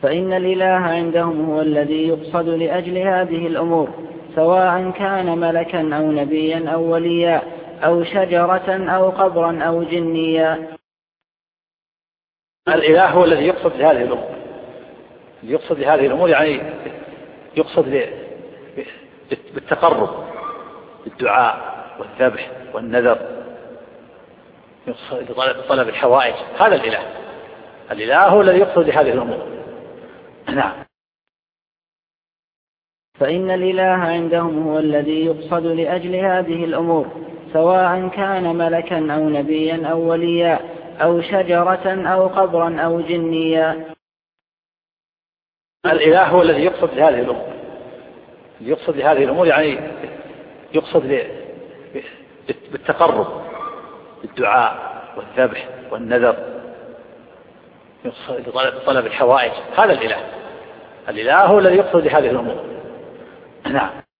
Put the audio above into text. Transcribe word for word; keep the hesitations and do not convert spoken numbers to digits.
فإن الإله عندهم هو الذي يقصد لأجل هذه الأمور، سواء كان ملكا أو نبيا أو وليا أو شجرة أو قبرا أو جنيا. الإله هو الذي يقصد لهذه الأمور، يقصد لهذه الأمور يعني يقصد بالتقرب بالدعاء والذبح والنذر، يقصد بطلب الحوائج. هذا الإله، الإله هو الذي يقصد لهذه الأمور. نعم. فإن الإله عندهم هو الذي يقصد لأجل هذه الأمور، سواء كان ملكا أو نبيا أو وليا أو شجرة أو قبرا أو جنيا. الإله هو الذي يقصد لهذه الأمور، يقصد لهذه الأمور يعني يقصد بالتقرب بالدعاء والذبح والنذر، يقصد بطلب الحوائج. هذا الإله، الإله هو الذي يقصد لهذه الأمور. نعم.